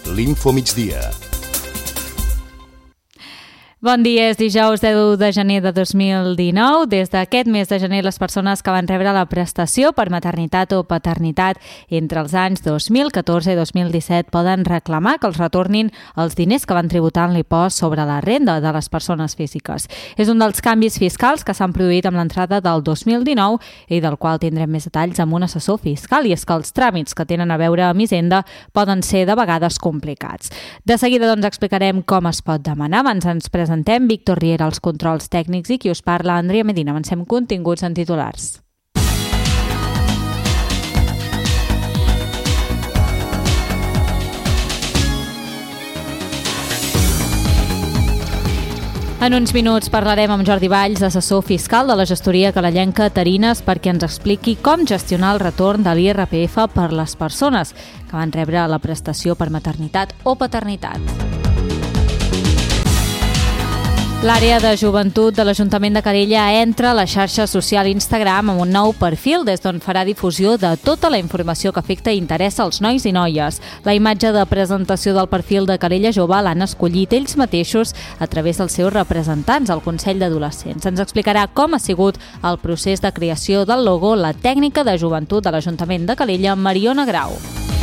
l'Info Migdia. Bon dia, és dijous 10 de gener de 2019. Des d'aquest mes de gener, les persones que van rebre la prestació per maternitat o paternitat entre els anys 2014 i 2017 poden reclamar que els retornin els diners que van tributar en l'impost sobre la renda de les persones físiques. És un dels canvis fiscals que s'han produït amb l'entrada del 2019 i del qual tindrem més detalls amb un assessor fiscal, i és que els tràmits que tenen a veure amb Hisenda poden ser de vegades complicats. De seguida explicarem com es pot demanar. Abans ens presentem Víctor Riera als controls tècnics i qui us parla, Andrea Medina. Avancem continguts en titulars. En uns minuts parlarem amb Jordi Valls, assessor fiscal de la gestoria calellenca Tarines, perquè ens expliqui com gestionar el retorn de l'IRPF per les persones que van rebre la prestació per maternitat o paternitat. L'àrea de joventut de l'Ajuntament de Calella entra a la xarxa social Instagram amb un nou perfil des d'on farà difusió de tota la informació que afecta i interessa als nois i noies. La imatge de presentació del perfil de Calella Jove l'han escollit ells mateixos a través dels seus representants al Consell d'Adolescents. Ens explicarà com ha sigut el procés de creació del logo la tècnica de joventut de l'Ajuntament de Calella, Mariona Grau.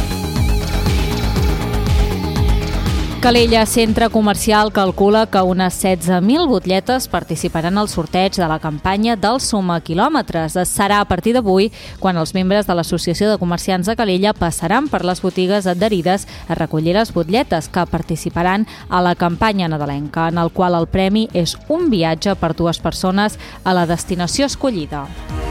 Calella Centre Comercial calcula que unes 16.000 butlletes participaran al sorteig de la campanya del Suma Quilòmetres. Serà a partir d'avui quan els membres de l'Associació de Comerciants de Calella passaran per les botigues adherides a recollir les butlletes que participaran a la campanya nadalenca, en el qual el premi és un viatge per 2 persones a la destinació escollida.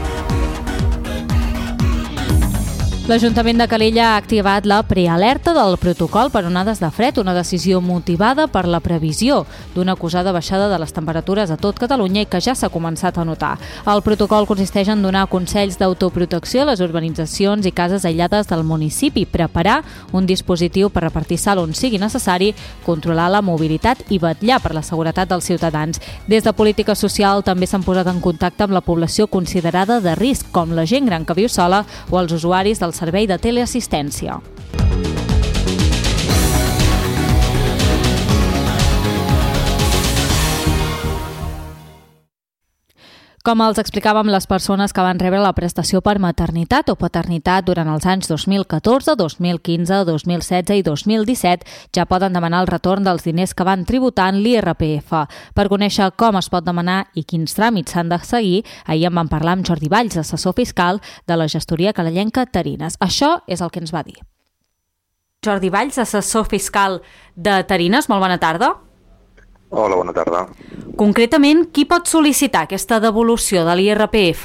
L'Ajuntament de Calella ha activat la prealerta del protocol per onades de fred, una decisió motivada per la previsió d'una acusada baixada de les temperatures a tot Catalunya i que ja s'ha començat a notar. El protocol consisteix en donar consells d'autoprotecció a les urbanitzacions i cases aïllades del municipi, preparar un dispositiu per repartir sal on sigui necessari, controlar la mobilitat i vetllar per la seguretat dels ciutadans. Des de Política Social també s'han posat en contacte amb la població considerada de risc, com la gent gran que viu sola o els usuaris del servei de teleassistència. Com els explicàvem, les persones que van rebre la prestació per maternitat o paternitat durant els anys 2014, 2015, 2016 i 2017 ja poden demanar el retorn dels diners que van tributar en l'IRPF. Per conèixer com es pot demanar i quins tràmits s'han de seguir, ahir en vam parlar amb Jordi Valls, assessor fiscal de la gestoria calellenca Tarines. Això és el que ens va dir. Jordi Valls, assessor fiscal de Tarines, molt bona tarda. Hola, bona tarda. Concretament, qui pot sol·licitar aquesta devolució de l'IRPF?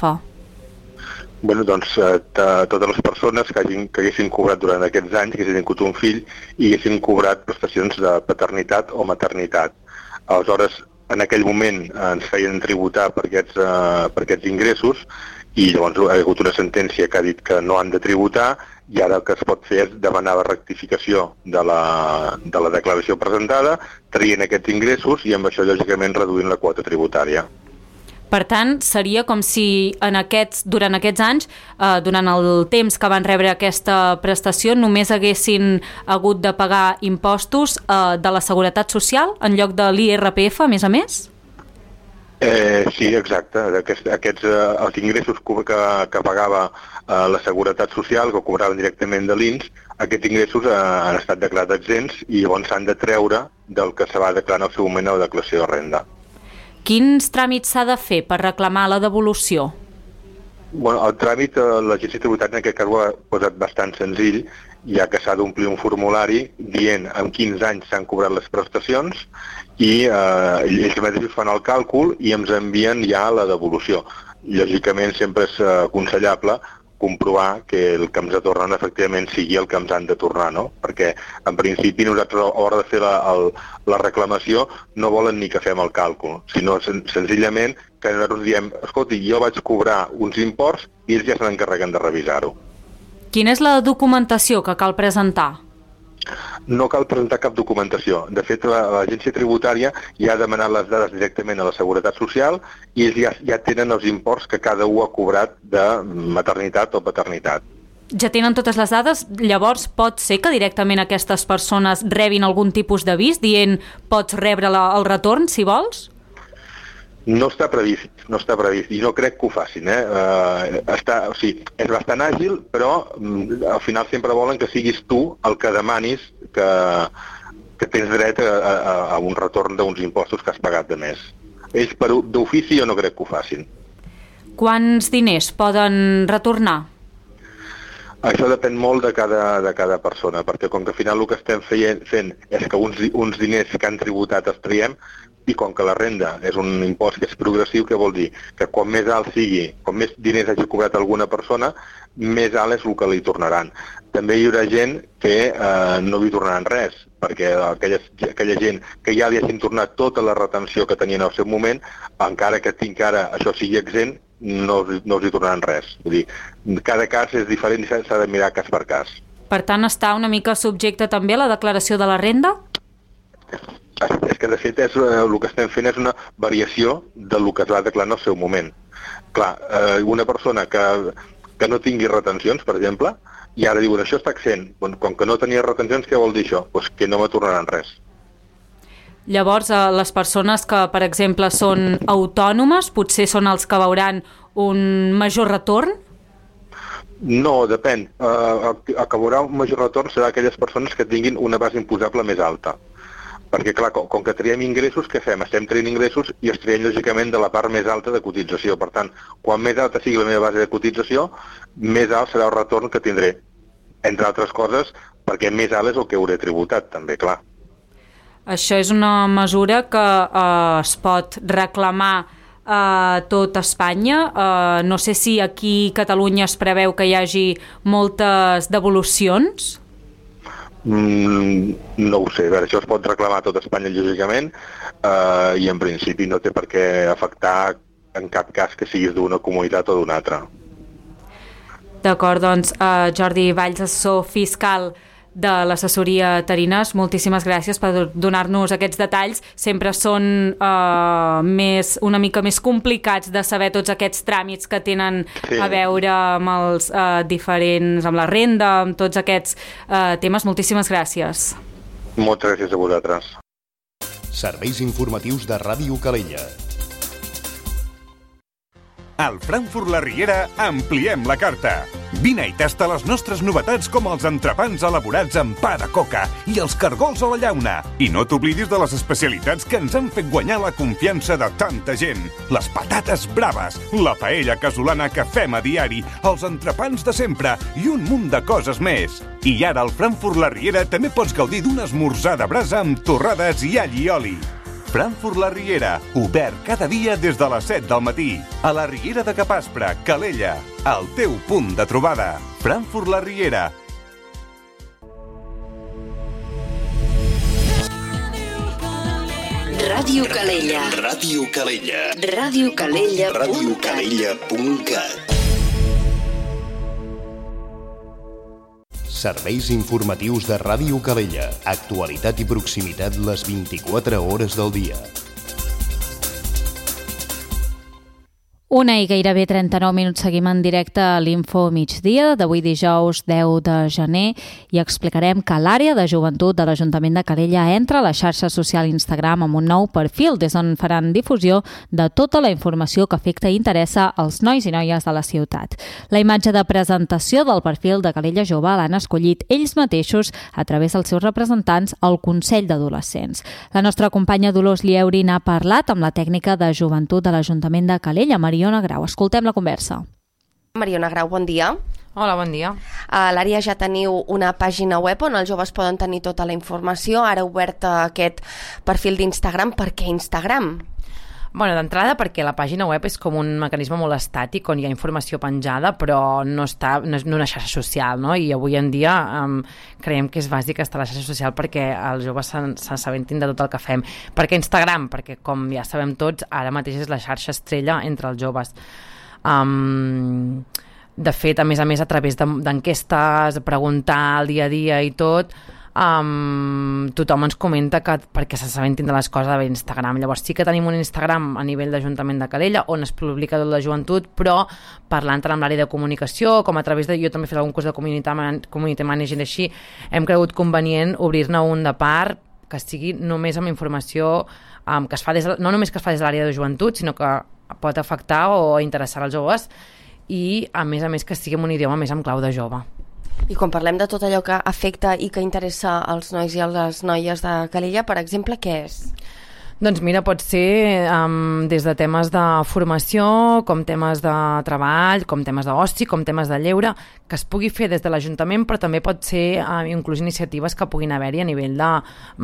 Bé, doncs totes les persones que haguessin cobrat durant aquests anys, que haguessin tingut un fill i haguessin cobrat prestacions de paternitat o maternitat. Aleshores, en aquell moment ens feien tributar per aquests ingressos i llavors hi ha hagut una sentència que ha dit que no han de tributar i ara el que es pot fer és demanar la rectificació de la declaració presentada, traient aquests ingressos i amb això, lògicament, reduint la quota tributària. Per tant, seria com si durant aquests anys, durant el temps que van rebre aquesta prestació, només haguessin hagut de pagar impostos de la Seguretat Social en lloc de l'IRPF, a més? Sí, exacte. Els ingressos que pagava la Seguretat Social, que cobraven directament de l'INS, aquests ingressos han estat declarats exempts i llavors s'han de treure del que se va declarar en el seu moment a la declaració de renda. Quins tràmits s'ha de fer per reclamar la devolució? El tràmit, l'Agència Tributària en aquest cas ho ha posat bastant senzill, ja que s'ha d'omplir un formulari dient en quins anys s'han cobrat les prestacions i ells mateixos fan el càlcul i ens envien ja la devolució. Lògicament sempre és aconsellable comprovar que el que ens tornen efectivament sigui el que ens han de tornar, no? Perquè en principi nosaltres a l'hora de fer la reclamació no volen ni que fem el càlcul, sinó senzillament que nosaltres diem, escolti, jo vaig cobrar uns imports i ells ja se n'encarreguen de revisar-ho. Quina és la documentació que cal presentar? No cal presentar cap documentació. De fet, l'agència tributària ja ha demanat les dades directament a la Seguretat Social i ells ja tenen els imports que cada un ha cobrat de maternitat o paternitat. ja tenen totes les dades, llavors pot ser que directament aquestes persones rebin algun tipus d'avís dient pots rebre el retorn si vols? No està previst i no crec que ho facin. És bastant àgil, però al final sempre volen que siguis tu el que demanis que tens dret a un retorn d'uns impostos que has pagat de més. Ells d'ofici jo no crec que ho facin. Quants diners poden retornar? Això depèn molt de cada persona, perquè com que al final el que estem fent és que uns diners que han tributat els triem, i com que la renda és un impost que és progressiu, què vol dir? Que quan més alt sigui, com més diners hagi cobrat alguna persona, més alt és el que li tornaran. També hi haurà gent que no li tornaran res, perquè aquella gent que ja li hagin tornat tota la retenció que tenien al seu moment, encara que això sigui exempt, no els hi tornaran res. Vull dir, cada cas és diferent i s'ha de mirar cas per cas. Per tant, està una mica subjecte també a la declaració de la renda? És que, de fet, el que estem fent és una variació del que es va declarar en el seu moment. Clar, una persona que no tingui retencions, per exemple, i ara diuen, això està exempt. Com que no tenia retencions, què vol dir això? Pues que no me tornaran res. Llavors, les persones que, per exemple, són autònomes, potser són els que veuran un major retorn? No, depèn. El que veurà un major retorn serà aquelles persones que tinguin una base imposable més alta. Perquè, clar, com que triem ingressos, què fem? Estem traient ingressos i els traiem, lògicament, de la part més alta de cotització. Per tant, quan més alta sigui la meva base de cotització, més alt serà el retorn que tindré. Entre altres coses, perquè més alt és el que hauré tributat, també, clar. Això és una mesura que es pot reclamar a tot Espanya. No sé si aquí a Catalunya es preveu que hi hagi moltes devolucions. No ho sé, això es pot reclamar a tot Espanya lògicament i en principi no té per què afectar en cap cas que siguis d'una comunitat o d'una altra. D'acord, doncs Jordi Valls, assessor fiscal de l'assessoria Tarines, moltíssimes gràcies per donar-nos aquests detalls. Sempre són una mica més complicats de saber tots aquests tràmits que tenen a veure amb els diferents, amb la renda, amb tots aquests temes. Moltíssimes gràcies. Moltes gràcies a vosaltres. Serveis informatius de Ràdio Calella. Al Frankfurt La Riera ampliem la carta. Vine i tasta les nostres novetats com els entrepans elaborats amb pa de coca i els cargols a la llauna. I no t'oblidis de les especialitats que ens han fet guanyar la confiança de tanta gent. Les patates braves, la paella casolana que fem a diari, els entrepans de sempre i un munt de coses més. I ara al Frankfurt La Riera també pots gaudir d'un esmorzar de brasa amb torrades i all i oli. Frankfurt La Riera, obert cada dia des de les 7 del matí. A la Riera de Capaspre, Calella, el teu punt de trobada. Frankfurt La Riera. Ràdio Calella. Ràdio Calella. Radiocalella.cat. Radiocalella.cat. Serveis informatius de Ràdio Calella. Actualitat i proximitat les 24 hores del dia. 1 i gairebé 39 minuts seguim en directe a l'Info Migdia d'avui dijous 10 de gener i explicarem que l'àrea de joventut de l'Ajuntament de Calella entra a la xarxa social Instagram amb un nou perfil des d'on faran difusió de tota la informació que afecta i interessa als nois i noies de la ciutat. La imatge de presentació del perfil de Calella Jove l'han escollit ells mateixos a través dels seus representants al Consell d'Adolescents. La nostra companya Dolors Lieuri n'ha parlat amb la tècnica de joventut de l'Ajuntament de Calella, Mariona Grau. Escoltem la conversa. Mariona Grau, bon dia. Hola, bon dia. A l'àrea ja teniu una pàgina web on els joves poden tenir tota la informació. Ara obert aquest perfil d'Instagram. Per què Instagram? Bueno, d'entrada perquè la pàgina web és com un mecanisme molt estàtic on hi ha informació penjada però no és una xarxa social, no? I avui en dia creiem que és bàsic estar a la xarxa social perquè els joves s'assabentin de tot el que fem. Per què Instagram? Perquè, com ja sabem tots, ara mateix és la xarxa estrella entre els joves. De fet, a més, a través d'enquestes, preguntar el dia a dia i tot, tothom ens comenta que perquè s'assabentin de les coses a Instagram. Llavors sí que tenim un Instagram a nivell d'Ajuntament de Calella on es publica tot la joventut, però parlant amb l'àrea de comunicació, com a través de... Jo també he fet algun curs de community management així, hem cregut convenient obrir-ne un de part que sigui només amb informació que es fa no només que es fa des de l'àrea de joventut, sinó que pot afectar o interessar als joves i a més que sigui en un idioma més amb clau de jove. I quan parlem de tot allò que afecta i que interessa als nois i a les noies de Calella, per exemple, què és? Doncs mira, pot ser des de temes de formació, com temes de treball, com temes d'oci, com temes de lleure, que es pugui fer des de l'Ajuntament, però també pot ser inclús iniciatives que puguin haver-hi a nivell de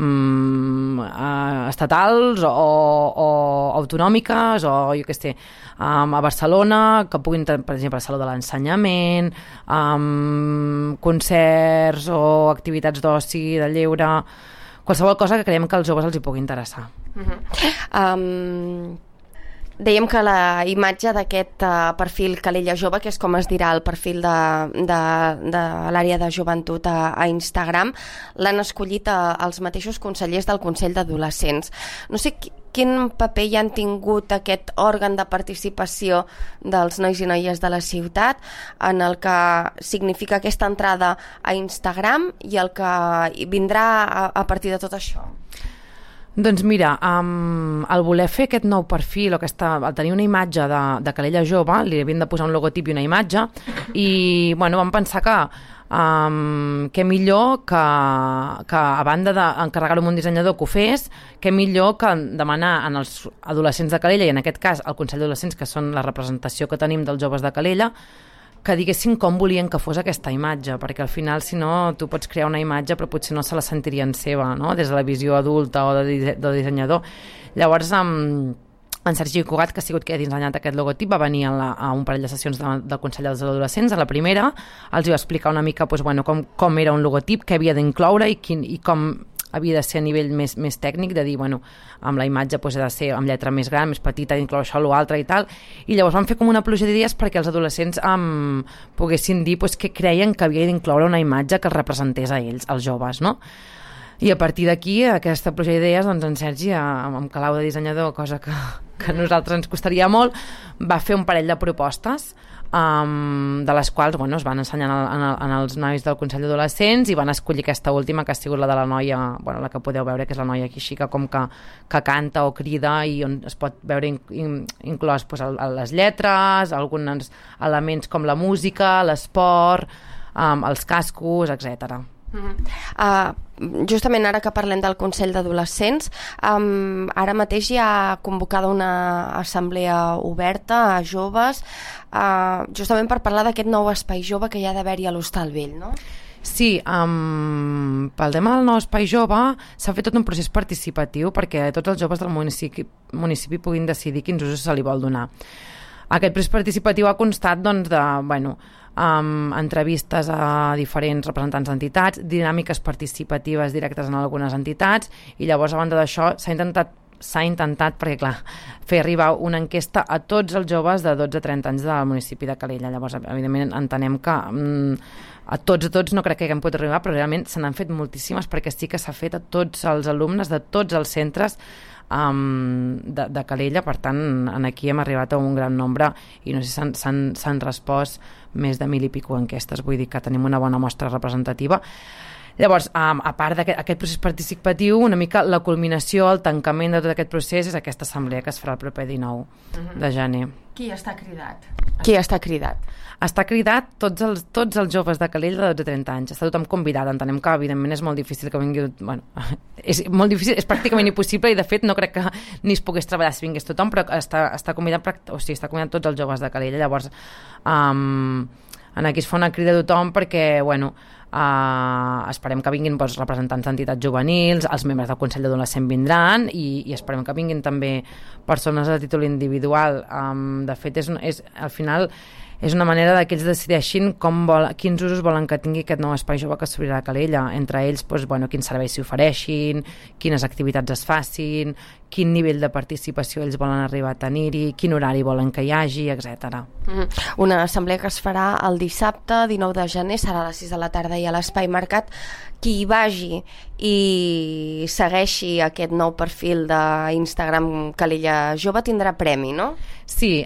estatals o autonòmiques, o jo què sé, a Barcelona, que puguin, per exemple, el Saló de l'Ensenyament, concerts o activitats d'oci, de lleure, qualsevol cosa que creiem que als joves els hi pugui interessar. Dèiem que la imatge d'aquest perfil Calella Jove, que és com es dirà el perfil de l'àrea de joventut a Instagram, l'han escollit els mateixos consellers del Consell d'Adolescents. No sé quin paper hi han tingut aquest òrgan de participació dels nois i noies de la ciutat en el que significa aquesta entrada a Instagram i el que vindrà a partir de tot això. Doncs mira, al voler fer aquest nou perfil, al tenir una imatge de Calella Jove, li havien de posar un logotip i una imatge, i bueno, vam pensar que millor que a banda d'encarregar-ho a un dissenyador que ho fes, que millor que demanar als adolescents de Calella, i en aquest cas al Consell d'Adolescents, que són la representació que tenim dels joves de Calella, que diguessin com volien que fos aquesta imatge, perquè al final, si no, tu pots crear una imatge però potser no se la sentirien seva, no? Des de la visió adulta o de dissenyador. Llavors, en Sergi Cugat, que ha sigut qui ha dissenyat aquest logotip, va venir a un parell de sessions del Consell dels Adolescents. A la primera els va explicar una mica com era un logotip, què havia d'incloure i com havia de ser a nivell més tècnic, de dir, bueno, amb la imatge ha de ser amb lletra més gran, més petita, d'incloure això, l'altre i tal. I llavors van fer com una pluja d'idees perquè els adolescents poguessin dir què creien que havia d'incloure una imatge que els representés a ells, als joves, no? I a partir d'aquí, aquesta pluja d'idees, doncs en Sergi, amb calau de dissenyador, cosa que a nosaltres ens costaria molt, va fer un parell de propostes de les quals es van ensenyar als nois del Consell d'Adolescents i van escollir aquesta última, que ha sigut la de la noia, la que podeu veure, que és la noia aquí xica, com que canta o crida, i on es pot veure inclòs les lletres, alguns elements com la música, l'esport, els cascos, etc. Justament ara que parlem del Consell d'Adolescents, ara mateix hi ha convocada una assemblea oberta a joves, justament per parlar d'aquest nou espai jove que hi ha d'haver-hi a l'Hostal Vell, no? Sí, pel tema del nou espai jove s'ha fet tot un procés participatiu perquè tots els joves del municipi puguin decidir quins usos se li vol donar. Aquest procés participatiu ha constat entrevistes a diferents representants d'entitats, dinàmiques participatives directes en algunes entitats, i llavors a banda d'això s'ha intentat perquè, clar, fer arribar una enquesta a tots els joves de 12 a 30 anys del municipi de Calella. Llavors, evidentment, entenem que a tots no crec que haguem pogut arribar, però realment se n'han fet moltíssimes perquè sí que s'ha fet a tots els alumnes de tots els centres de Calella. Per tant, aquí hem arribat a un gran nombre i no sé si s'han respost més de 1.000 i pico enquestes, vull dir que tenim una bona mostra representativa. Llavors, a part d'aquest procés participatiu, una mica la culminació, el tancament de tot aquest procés és aquesta assemblea que es farà el proper 19 de gener. Qui està cridat? Qui està cridat? Està cridat tots els joves de Calella de 12 a 30 anys. Està tothom convidat. Entenem que, evidentment, és molt difícil que vingui... és molt difícil, és pràcticament impossible i, de fet, no crec que ni es pogués treballar si vingués tothom, però està convidat, està convidat tots els joves de Calella. Llavors, aquí es fa una crida a tothom perquè, esperem que vinguin representants d'entitats juvenils, els membres del Consell d'Adolescents vindran i esperem que vinguin també persones a títol individual. De fet, al final és una manera que ells decideixin quins usos volen que tingui aquest nou espai jove que s'obrirà a Calella. Entre ells, quins serveis s'hi ofereixin, quines activitats es facin, quin nivell de participació ells volen arribar a tenir-hi, quin horari volen que hi hagi, etc. Una assemblea que es farà el dissabte 19 de gener, serà a les 6 de la tarda i a l'Espai Mercat. Qui hi vagi i segueixi aquest nou perfil d'Instagram Calella Jove tindrà premi, no? Sí,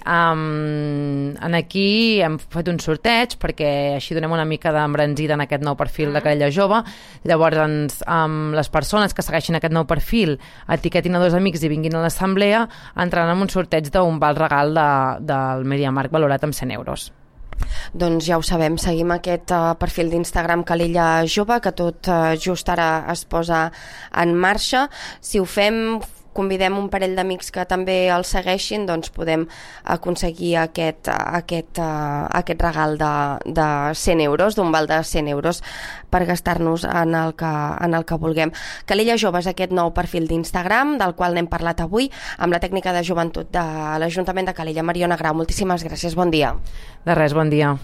aquí hem fet un sorteig perquè així donem una mica d'embranzida en aquest nou perfil de Calella Jove. Llavors, les persones que segueixin aquest nou perfil, etiquetin a 2 amics i vinguin a l'assemblea, entraran en un sorteig d'un val regal del MediaMarkt valorat amb 100 euros. Doncs ja ho sabem, seguim aquest perfil d'Instagram Calella Jove, que tot just ara es posa en marxa. Si ho fem, convidem un parell d'amics que també el segueixin, doncs podem aconseguir aquest regal de 100 euros, d'un val de 100 euros per gastar-nos en el que vulguem. Calella Jove és aquest nou perfil d'Instagram del qual n'hem parlat avui amb la tècnica de joventut de l'Ajuntament de Calella, Mariona Grau. Moltíssimes gràcies, bon dia. De res, bon dia.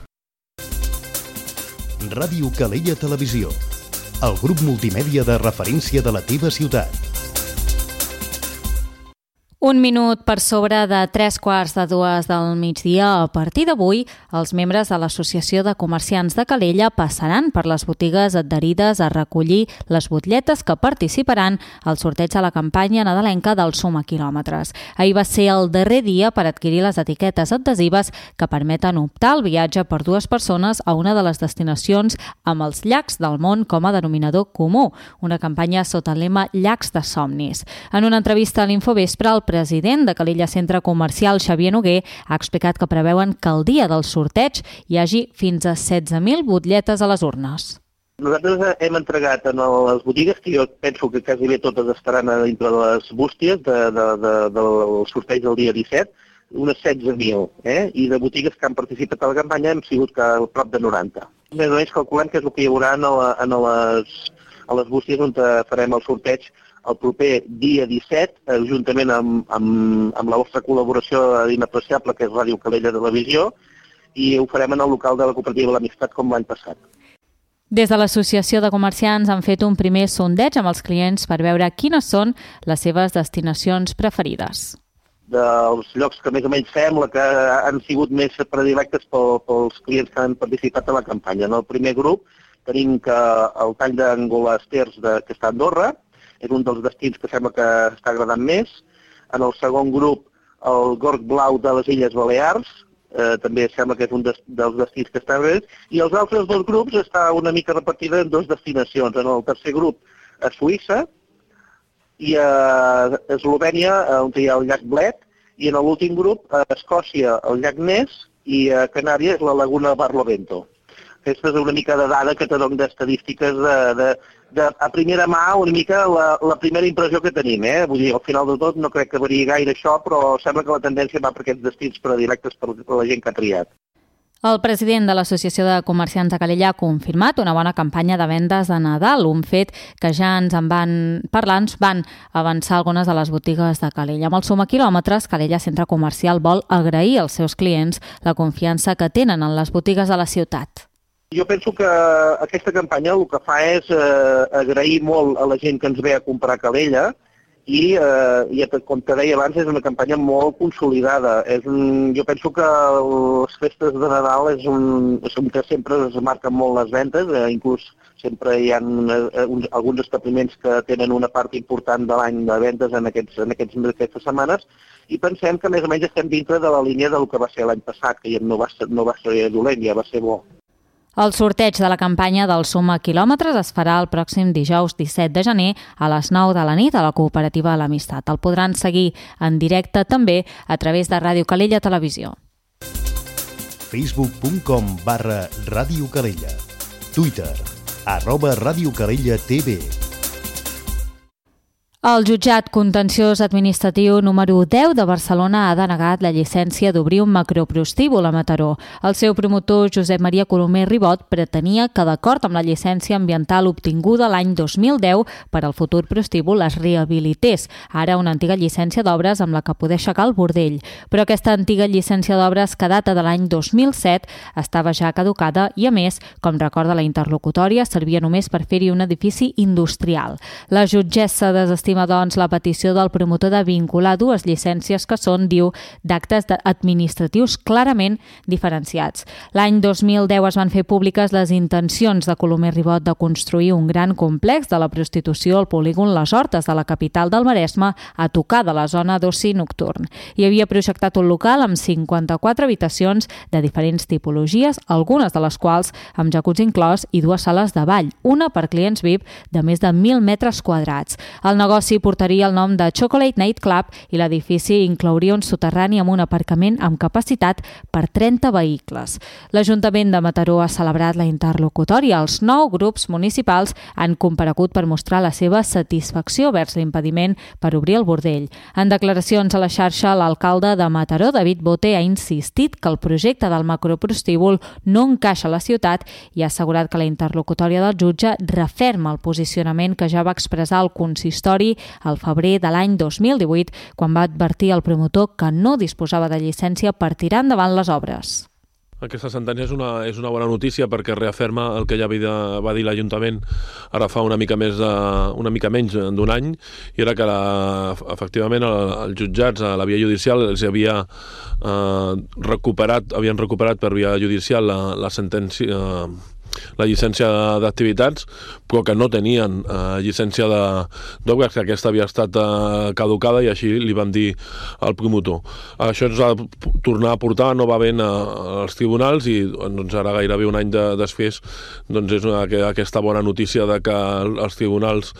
Ràdio Calella Televisió, el grup multimèdia de referència de la teva ciutat. 1 minut per sobre de 3:45 del migdia. A partir d'avui, els membres de l'Associació de Comerciants de Calella passaran per les botigues adherides a recollir les butlletes que participaran al sorteig de la campanya nadalenca del Suma Quilòmetres. Ahir va ser el darrer dia per adquirir les etiquetes adhesives que permeten optar al viatge per 2 persones a una de les destinacions amb els llacs del món com a denominador comú, una campanya sota el lema Llacs de Somnis. En una entrevista a l'Infovespre, el president de Calella Centre Comercial, Xavier Noguer, ha explicat que preveuen que el dia del sorteig hi hagi fins a 16.000 butlletes a les urnes. Nosaltres hem entregat en les botigues, que jo penso que quasi bé totes estaran dintre de les bústies del sorteig del dia 17, unes 16.000, i de botigues que han participat a la campanya hem sigut a prop de 90. Més o menys calculem que és el que hi haurà a les bústies on farem el sorteig el proper dia 17, juntament amb la vostra col·laboració inapreciable, que és Ràdio Calella Televisió, i ho farem en el local de la Cooperativa de l'Amistat com l'any passat. Des de l'Associació de Comerciants han fet un primer sondeig amb els clients per veure quines són les seves destinacions preferides. Dels llocs que més o menys sembla que han sigut més predilectes pels clients que han participat en la campanya. En el primer grup tenim que el tall d'Angolasters, que està a Andorra, és un dels destins que sembla que està agradant més. En el segon grup, el Gorg Blau de les Illes Balears, també sembla que és un dels destins que està bé. I els altres 2 grups està una mica repartida en 2 destinacions. En el tercer grup, a Suïssa, i a Eslovènia, on hi ha el llac Bled, i en l'últim grup, a Escòcia, el llac Ness, i a Canàries, la laguna Barlovento. Aquesta és una mica de dada que te dono d'estadístiques a primera mà, una mica la primera impressió que tenim. Vull dir, al final de tot no crec que variï gaire això, però sembla que la tendència va per aquests destins predilectes per la gent que ha triat. El president de l'Associació de Comerciants de Calella ha confirmat una bona campanya de vendes de Nadal, un fet que ja ens van avançar algunes de les botigues de Calella. Amb el Suma Quilòmetres, Calella Centre Comercial vol agrair als seus clients la confiança que tenen en les botigues de la ciutat. Jo penso que aquesta campanya el que fa és agrair molt a la gent que ens ve a comprar a Calella i, com te deia abans, és una campanya molt consolidada. Jo penso que les festes de Nadal és un que sempre es marquen molt les ventes, inclús sempre hi ha alguns establiments que tenen una part important de l'any de vendes en aquestes setmanes, i pensem que més o menys estem dintre de la línia del que va ser l'any passat, que no va ser dolent, ja va ser bo. El sorteig de la campanya del Suma Quilòmetres es farà el pròxim dijous 17 de gener a les 9 de la nit a la Cooperativa de l'Amistat. El podran seguir en directe també a través de Ràdio Calella Televisió. Facebook.com/Ràdio Calella. Twitter @Ràdio Calella TV. El jutjat contenciós administratiu número 10 de Barcelona ha denegat la llicència d'obrir un macroprostíbul a Mataró. El seu promotor, Josep Maria Colomer Ribot, pretenia que, d'acord amb la llicència ambiental obtinguda l'any 2010 per al futur prostíbul, es rehabilités ara una antiga llicència d'obres amb la que poder aixecar el bordell. Però aquesta antiga llicència d'obres, que data de l'any 2007, estava ja caducada i, a més, com recorda la interlocutòria, servia només per fer-hi un edifici industrial. La jutgessa desestima desestima, doncs, la petició del promotor de vincular dues llicències que són, diu, d'actes administratius clarament diferenciats. L'any 2010 es van fer públiques les intencions de Colomer Ribot de construir un gran complex de la prostitució al polígon Les Hortes de la capital del Maresme, a tocar de la zona d'oci nocturn. Hi havia projectat un local amb 54 habitacions de diferents tipologies, algunes de les quals amb jacuzzi inclòs i dues sales de ball, una per clients VIP de més de 1.000 metres quadrats. El negoci portaria el nom de Chocolate Night Club i l'edifici inclouria un soterrani amb un aparcament amb capacitat per 30 vehicles. L'Ajuntament de Mataró ha celebrat la interlocutòria. Els 9 grups municipals han comparegut per mostrar la seva satisfacció vers l'impediment per obrir el bordell. En declaracions a la xarxa, l'alcalde de Mataró, David Bote, ha insistit que el projecte del macroprostíbul no encaixa a la ciutat i ha assegurat que la interlocutòria del jutge referma el posicionament que ja va expressar el consistori al febrer de l'any 2018, quan va advertir al promotor que no disposava de llicència per tirar endavant les obres. Aquesta sentència és una bona notícia perquè reafirma el que ja va dir l'Ajuntament ara fa una mica menys d'un any, i era que efectivament els jutjats a la via judicial els havien recuperat per via judicial la sentència, la llicència d'activitats, però que no tenien llicència d'obres, que aquesta havia estat caducada, i així li van dir al promotor. Això ens va tornar a portar novament als tribunals i doncs, ara gairebé un any després doncs, és aquesta bona notícia de que els tribunals,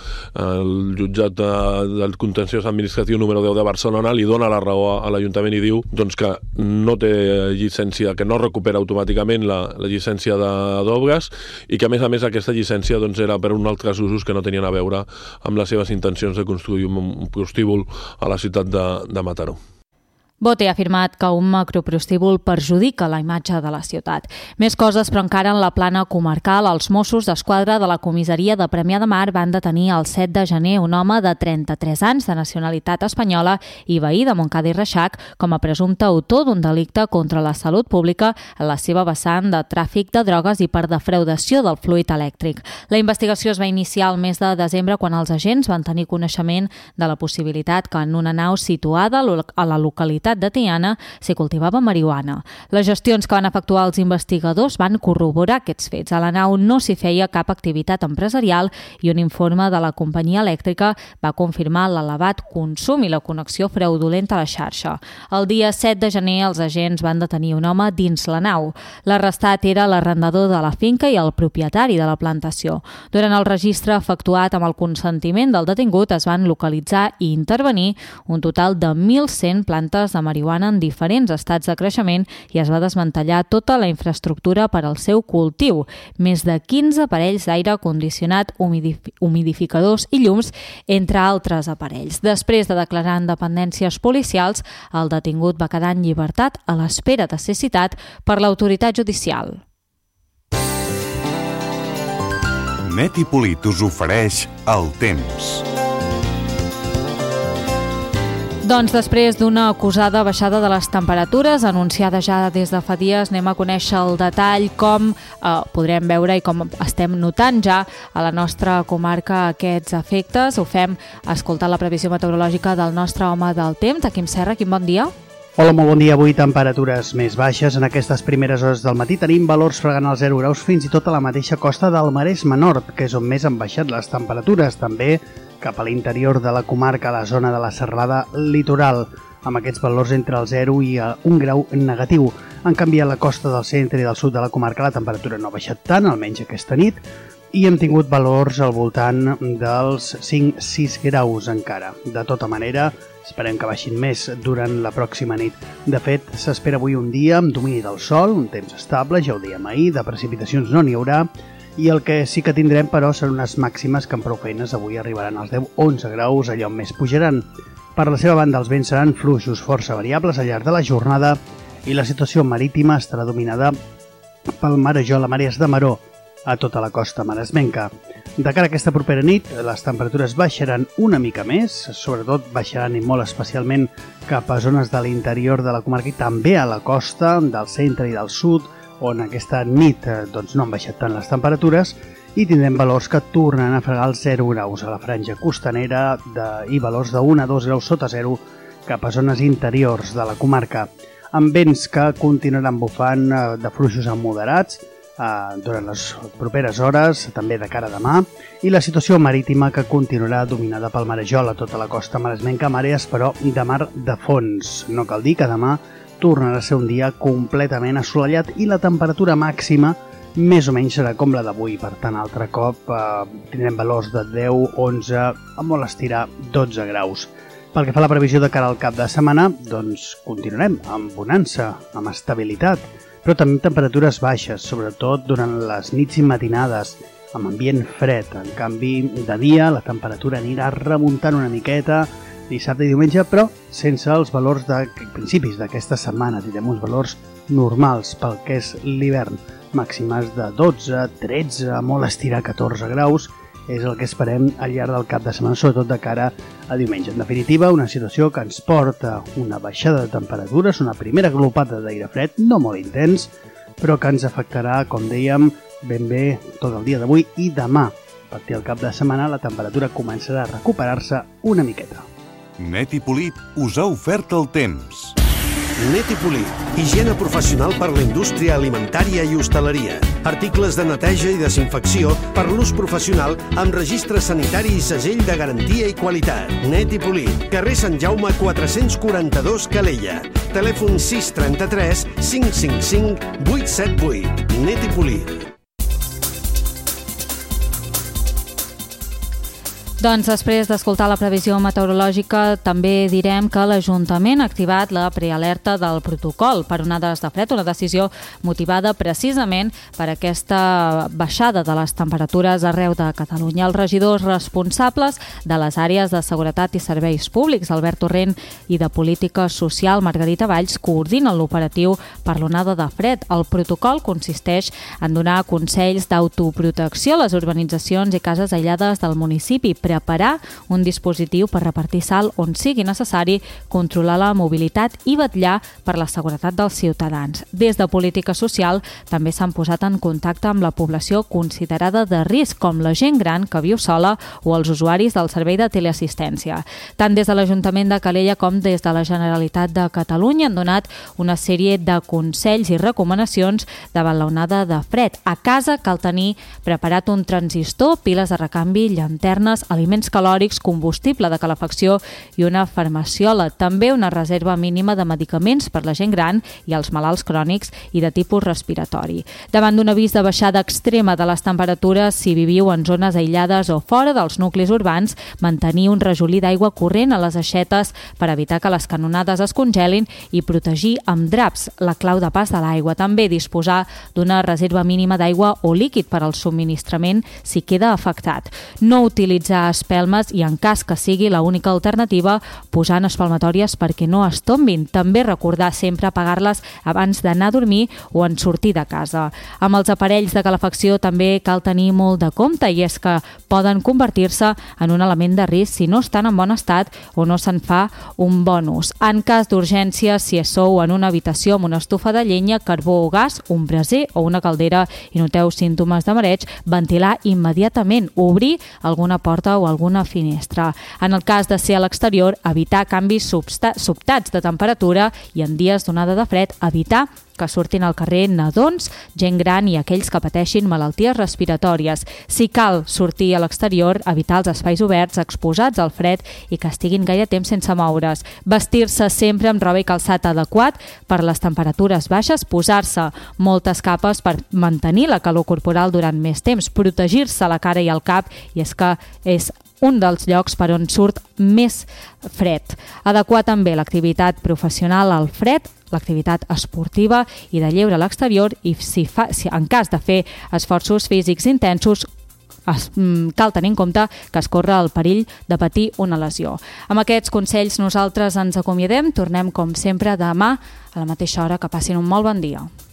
el jutjat del contenciós administratiu número 10 de Barcelona li dona la raó a l'Ajuntament i diu doncs, que no té llicència, que no recupera automàticament la llicència d'obres, i que a més aquesta llicència doncs, era per uns altres usos que no tenien a veure amb les seves intencions de construir un prostíbul a la ciutat de Mataró. Bote ha afirmat que un macroprostíbul perjudica la imatge de la ciutat. Més coses, però encara en la plana comarcal, els Mossos d'Esquadra de la comissaria de Premià de Mar van detenir el 7 de gener un home de 33 anys de nacionalitat espanyola i veí de Montcada i Reixac com a presumpte autor d'un delicte contra la salut pública en la seva vessant de tràfic de drogues i per defraudació del fluid elèctric. La investigació es va iniciar el mes de desembre quan els agents van tenir coneixement de la possibilitat que en una nau situada a la localitat de Tiana s'hi cultivava marihuana. Les gestions que van efectuar els investigadors van corroborar aquests fets. A la nau no s'hi feia cap activitat empresarial i un informe de la companyia elèctrica va confirmar l'elevat consum i la connexió fraudulenta a la xarxa. El dia 7 de gener els agents van detenir un home dins la nau. L'arrestat era l'arrendador de la finca i el propietari de la plantació. Durant el registre efectuat amb el consentiment del detingut es van localitzar i intervenir un total de 1.100 plantes de marihuana en diferents estats de creixement i es va desmantellar tota la infraestructura per al seu cultiu, més de 15 aparells d'aire condicionat, humidificadors i llums, entre altres aparells. Després de declarar en dependències policials, el detingut va quedar en llibertat a l'espera de ser citat per l'autoritat judicial. Net i Polit us ofereix el temps. Doncs després d'una acusada baixada de les temperatures anunciada ja des de fa dies, anem a conèixer el detall com podrem veure i com estem notant ja a la nostra comarca aquests efectes. Ho fem escoltant la previsió meteorològica del nostre home del temps, Quim Serra. Quim, bon dia. Hola, molt bon dia. Avui temperatures més baixes. En aquestes primeres hores del matí tenim valors fregant els 0 graus fins i tot a la mateixa costa del Maresme Nord, que és on més han baixat les temperatures. També cap a l'interior de la comarca, a la zona de la serralada litoral, amb aquests valors entre el 0 i 1 grau negatiu. En canvi, a la costa del centre i del sud de la comarca la temperatura no ha baixat tant, almenys aquesta nit, i hem tingut valors al voltant dels 5-6 graus encara. De tota manera, esperem que baixin més durant la pròxima nit. De fet, s'espera avui un dia amb domini del sol, un temps estable, ja ho dèiem ahir, de precipitacions no n'hi haurà, i el que sí que tindrem, però, són unes màximes que amb prou feines avui arribaran als 10-11 graus, allà on més pujaran. Per la seva banda, els vents seran fluixos força variables al llarg de la jornada i la situació marítima estarà dominada pel marejol a marees de maró a tota la costa maresmenca. De cara a aquesta propera nit, les temperatures baixaran una mica més, sobretot baixaran i molt especialment cap a zones de l'interior de la comarca i també a la costa del centre i del sud, on aquesta nit no han baixat tant les temperatures, i tindrem valors que tornen a fregar els 0 graus a la franja costanera i valors de 1 a 2 graus sota 0 cap a zones interiors de la comarca, amb vents que continuaran bufant de fluixos a moderats durant les properes hores, també de cara a demà, i la situació marítima que continuarà dominada pel marejol a tota la costa maresmenca, amb àrees però de mar de fons. No cal dir que demà tornarà a ser un dia completament assolellat i la temperatura màxima més o menys serà com la d'avui. Per tant, altre cop tindrem valors de 10, 11, a molt estirar 12 graus. Pel que fa a la previsió de cara al cap de setmana, doncs continuarem amb bonança, amb estabilitat, però també amb temperatures baixes, sobretot durant les nits i matinades, amb ambient fred. En canvi, de dia la temperatura anirà remuntant una miqueta dissabte i diumenge, però sense els valors de principis d'aquesta setmana. Tindrem uns valors normals pel que és l'hivern, màximes de 12, 13, molt estirar 14 graus, és el que esperem al llarg del cap de setmana, sobretot de cara a diumenge. En definitiva, una situació que ens porta una baixada de temperatures, una primera glopada d'aire fred, no molt intens, però que ens afectarà, com dèiem, ben bé tot el dia d'avui i demà. A partir del cap de setmana la temperatura començarà a recuperar-se una miqueta. Net i Polit us ha ofert el temps. Net i Polit, higiene professional per la indústria alimentària i hostaleria. Articles de neteja i desinfecció per l'ús professional amb registre sanitari i segell de garantia i qualitat. Net i Polit, carrer Sant Jaume 442 Calella. Telèfon 633 555 878. Net i Polit. Doncs després d'escoltar la previsió meteorològica també direm que l'Ajuntament ha activat la prealerta del protocol per onades de fred, una decisió motivada precisament per aquesta baixada de les temperatures arreu de Catalunya. Els regidors responsables de les àrees de seguretat i serveis públics, Albert Torrent, i de política social, Margarita Valls, coordinen l'operatiu per l'onada de fred. El protocol consisteix en donar consells d'autoprotecció a les urbanitzacions i cases aïllades del municipi, preparar un dispositiu per repartir sal on sigui necessari, controlar la mobilitat i vetllar per la seguretat dels ciutadans. Des de política social també s'han posat en contacte amb la població considerada de risc, com la gent gran que viu sola o els usuaris del servei de teleassistència. Tant des de l'Ajuntament de Calella com des de la Generalitat de Catalunya han donat una sèrie de consells i recomanacions davant l'onada de fred. A casa cal tenir preparat un transistor, piles de recanvi, llanternes, aliments calòrics, combustible de calefacció i una farmaciola. També una reserva mínima de medicaments per la gent gran i els malalts crònics i de tipus respiratori. Davant d'un avís de baixada extrema de les temperatures, si viviu en zones aïllades o fora dels nuclis urbans, mantenir un rajolí d'aigua corrent a les aixetes per evitar que les canonades es congelin i protegir amb draps la clau de pas de l'aigua. També disposar d'una reserva mínima d'aigua o líquid per al subministrament si queda afectat. No utilitzar espelmes i, en cas que sigui l'única alternativa, posar en espalmatòries perquè no es tombin. També recordar sempre apagar-les abans d'anar a dormir o en sortir de casa. Amb els aparells de calefacció també cal tenir molt de compte, i és que poden convertir-se en un element de risc si no estan en bon estat o no se'n fa un bon ús. En cas d'urgència, si sou en una habitació amb una estufa de llenya, carbó o gas, un braser o una caldera i noteu símptomes de mareig, ventilar immediatament, obrir alguna porta o alguna finestra. En el cas de ser a l'exterior, evitar canvis sobtats de temperatura i en dies d'onada de fred, evitar que surtin al carrer nadons, gent gran i aquells que pateixin malalties respiratòries. Si cal sortir a l'exterior, evitar els espais oberts exposats al fred i que estiguin gaire temps sense moure's. Vestir-se sempre amb roba i calçat adequat per les temperatures baixes, posar-se moltes capes per mantenir la calor corporal durant més temps, protegir-se la cara i el cap, i és que és un dels llocs per on surt més fred. Adequar també l'activitat professional al fred, l'activitat esportiva i de lleure a l'exterior, i si en cas de fer esforços físics intensos, cal tenir en compte que es corre el perill de patir una lesió. Amb aquests consells nosaltres ens acomiadem. Tornem com sempre demà a la mateixa hora. Que passin un molt bon dia.